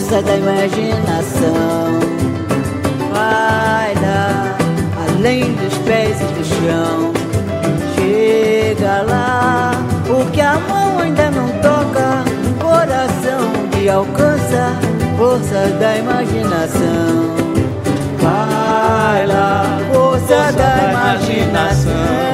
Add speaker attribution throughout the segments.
Speaker 1: força da imaginação. Vai lá, além dos pés e do chão. Chega lá, o que a mão ainda não toca, coração te alcança, força da imaginação. Vai lá, força da imaginação.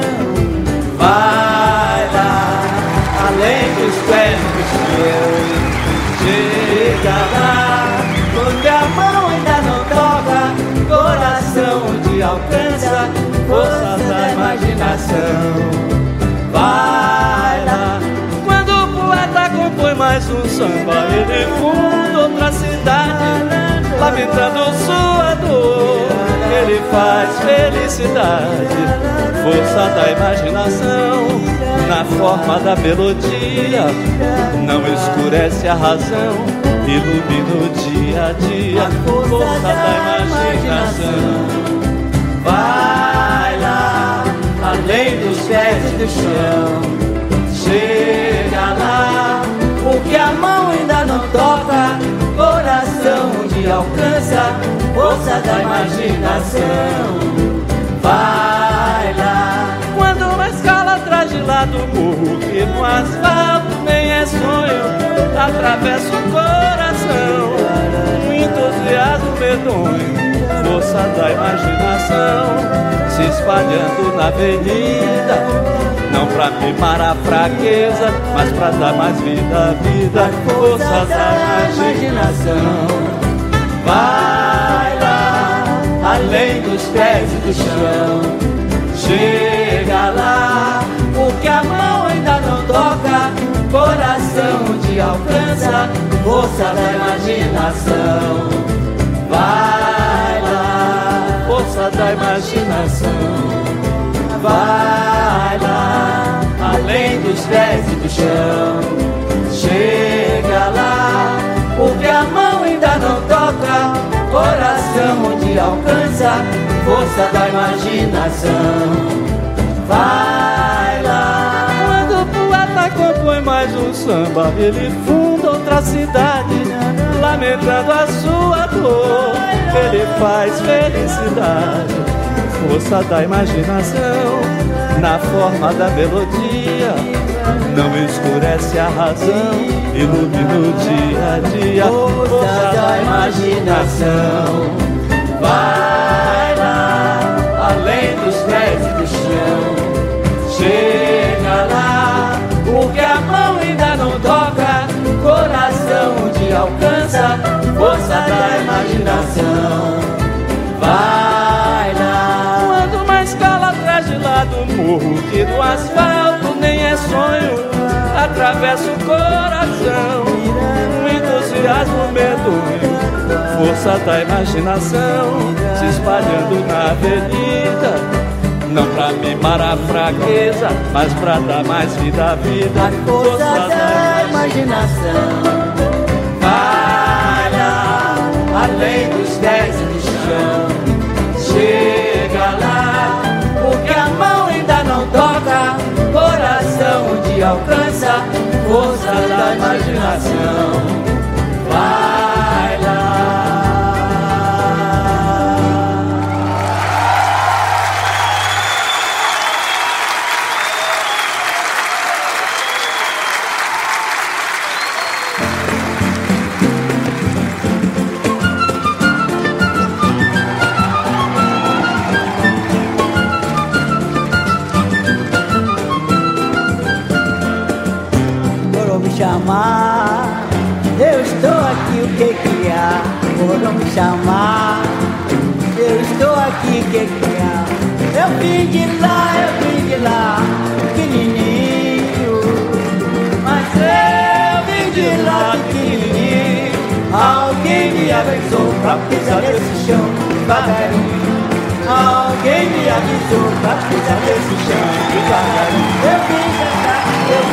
Speaker 2: Vai lá, além dos pés do chão. Chega lá, onde a mão ainda não toca, coração te alcança, força da imaginação. Vai lá, quando o poeta compõe mais um samba, ele funda outra cidade, lamentando sua dor, ele faz felicidade, força da imaginação. Na forma da melodia, não escurece a razão, ilumina o dia a dia, força da imaginação. Vai lá, além dos pés e do chão. Chega lá, o que a mão ainda não toca, coração te alcança, força da imaginação. Vai lá, quando uma escala atrás de lá do morro, que no asfalto nem é sonho, atravessa o coração, um entusiasmo medonho, força da imaginação, se espalhando na avenida, não pra mimar a fraqueza, mas pra dar mais vida à vida, força da imaginação. Vai lá, além dos pés e do chão. Chega lá, o que a mão ainda não toca, coração te alcança, força da imaginação. Vai lá, força da imaginação. Vai lá, além dos pés e do chão. Chega lá, o que a mão ainda não toca, coração te alcança, força da imaginação. Vai lá, quando o poeta compõe mais um samba, ele funda outra cidade, lamentando a sua dor, ele faz felicidade, força da imaginação. Na forma da melodia, não escurece a razão, ilumina o dia a dia, força da imaginação. Vai lá, além dos pés e do chão. Chega lá, o que a mão ainda não toca, coração te alcança, força da imaginação. Vai lá, quando uma escala atrás de lá do morro, que no asfalto nem é sonho, atravessa o coração, um entusiasmo medonho, força da imaginação, se espalhando na avenida, não pra mimar a fraqueza, mas pra dar mais vida à vida,
Speaker 1: força da imaginação.
Speaker 2: Vai lá, além dos pés e do chão. Chega lá, o que a mão ainda não toca, coração te alcança, força da imaginação. Vai lá.
Speaker 1: Chamar, eu estou aqui, o que que há? Foram me chamar, eu estou aqui, o que que há? Eu vim de lá, pequenininho, mas eu vim de lá, pequenininho. Alguém me avisou pra pisar nesse chão devagarinho. Alguém me avisou pra pisar nesse chão devagarinho. Eu vim de lá,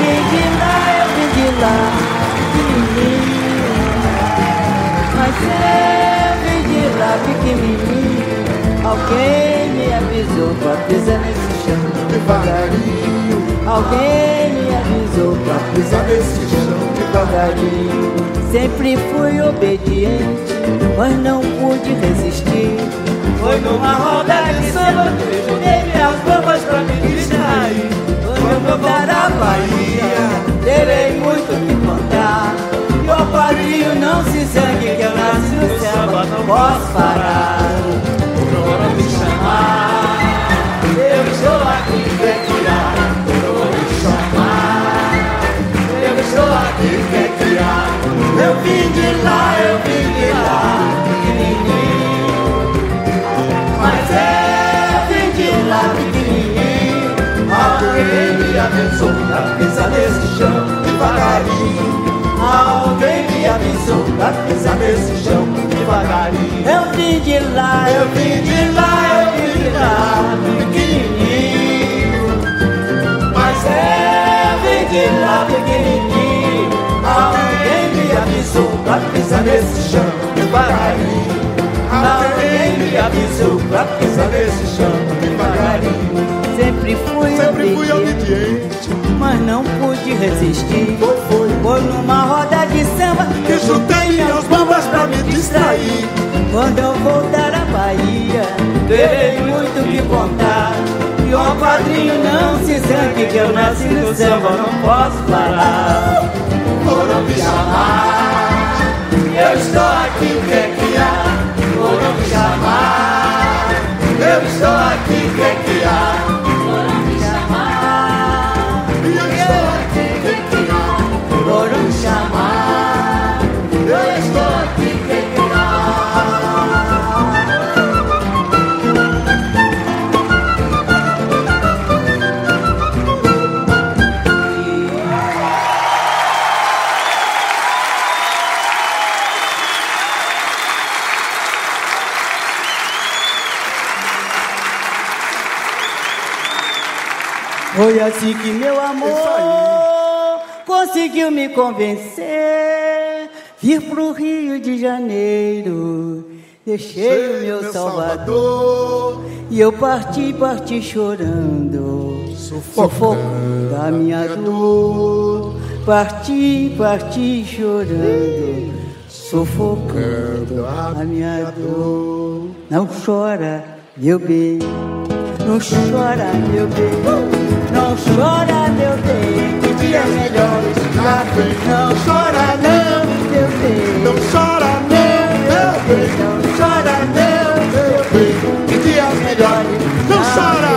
Speaker 1: pequenininho, mas eu vim de lá, pequenininho. Alguém me avisou pra pisar nesse chão devagarinho. Alguém me avisou pra pisar nesse chão devagarinho. devagarinho. Sempre fui obediente, mas não pude resistir.
Speaker 2: Foi numa roda de samba que eu juntei minhas bambas pra me distrair.
Speaker 1: Quando eu voltar à Bahia, terei muito o que contar. E o quadrinho não se zangue, que eu nasci no samba, não posso parar.
Speaker 2: Procura me chamar, eu estou aqui, quer tirar. Procura me chamar, eu estou aqui, quer tirar.
Speaker 1: Eu vim de lá, pequenininho. Mas eu vim de lá, pequenininho.
Speaker 2: Alguém me abençoou pra pisar nesse chão devagarinho. Alguém me abençoou pra pisar nesse chão devagarinho.
Speaker 1: Eu vim de lá, pequenininho.
Speaker 2: Mas eu vim de lá, pequenininho. Alguém me avisou pra pisar nesse chão devagarinho. Alguém me avisou pra pisar nesse chão devagarinho.
Speaker 1: Sempre fui
Speaker 3: obediente,
Speaker 1: mas não pude resistir.
Speaker 3: Foi
Speaker 1: numa roda de samba
Speaker 3: que juntei minhas bambas pra me distrair.
Speaker 1: Quando eu voltar à Bahia, terei muito o que contar. E o quadrinho não se zangue, que eu nasci no samba, não posso parar.
Speaker 2: Foram me chamar, eu estou aqui, quer criar. Foram me chamar, eu estou aqui, quer criar. Foram me chamar, eu estou aqui, quer criar. Foram me chamar, eu estou aqui, quer criar.
Speaker 1: Foi assim que meu amor conseguiu me convencer. Vir pro Rio de Janeiro, deixei o meu Salvador. E eu parti chorando, sufocando a minha dor. Parti chorando, sufocando a minha dor. Não chora, meu bem, não chora, meu bem. Não chora, meu bem, que dias melhores já vem. Não chora, não, meu bem.
Speaker 3: Não chora não, meu bem.
Speaker 1: Não chora, não, meu bem,
Speaker 3: que dias melhores. Não chora,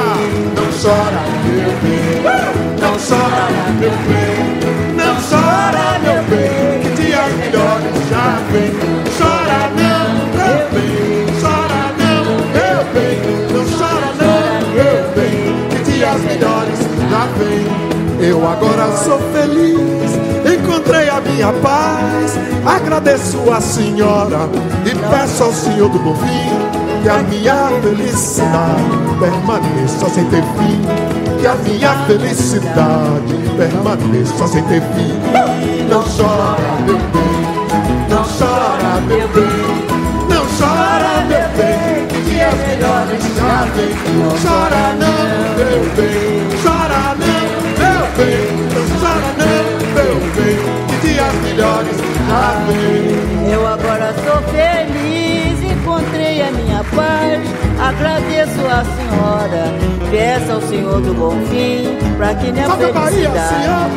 Speaker 3: meu bem. Não chora, meu bem. Não chora, meu bem, que dias melhores já vem. Chora não, meu bem. Chora não, meu bem. Não chora não, meu bem, que dias melhores já vem. Eu agora sou feliz, encontrei a minha paz. Agradeço a senhora e peço ao Senhor do Bom Fim que a minha felicidade permaneça sem ter fim. Que a minha felicidade permaneça sem ter fim. Não chora, meu bem. Não chora, meu bem. Não chora, meu bem, que dias melhores já vem. Não chora não, meu bem. Chora não, meu bem. Não chora não, meu bem, que dias melhores já vem.
Speaker 1: Eu agora sou feliz, encontrei a minha paz. Agradeço a senhora, peço ao Senhor do Bom Fim, pra que minha felicidade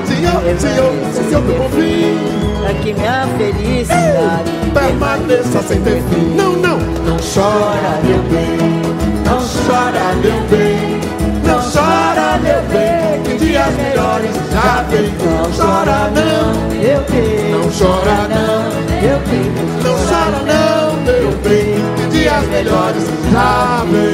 Speaker 3: Senhor do Bom Fim,
Speaker 1: pra que minha felicidade
Speaker 3: permaneça sem ter fim. Não, não, não chora, meu bem. Não chora, meu bem. Não chora, meu bem, que dias melhores já vem. Não chora não,
Speaker 1: meu bem.
Speaker 3: não chora não,
Speaker 1: Meu bem,
Speaker 3: não chora não, meu bem, que dias melhores já vem.